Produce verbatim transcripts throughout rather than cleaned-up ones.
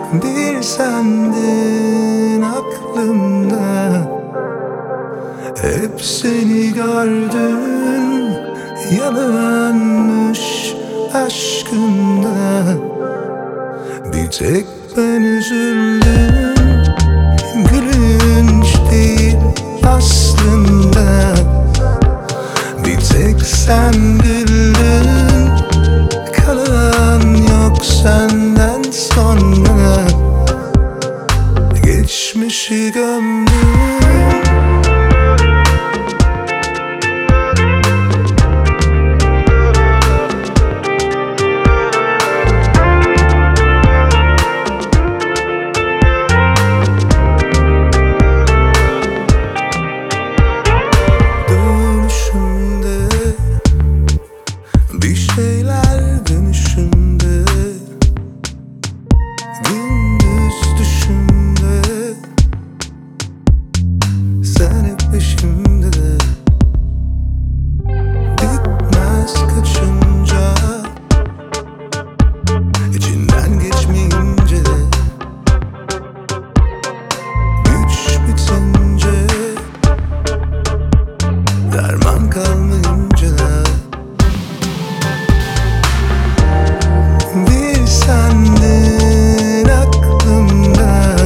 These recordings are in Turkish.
Bir sendin aklımda, hep seni gördüm. Yalanmış aşkında, bir tek ben üzüldüm. Gülünç değil aslında, bir tek sen güldün. Kalan yok senden sonra, geçmişi gömdüm. Bir şeyler dönüşümde, gündüz düşümde, sen hep peşimde de, bitmez kaçınca, içinden geçmeyince de, güç bitince, derman kalmayınca da, bir sendin aklımda,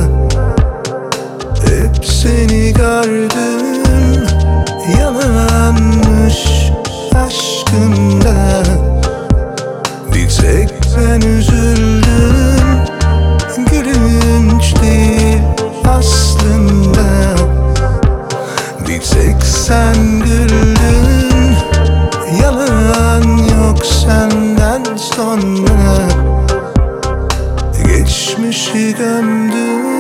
hep seni gördüm. Yalanmış aşkında, bir tek ben üzüldüm. Gülünç değil aslında, bir tek sen güldün. Yalan yok senden sonra, geçmişi gömdüm.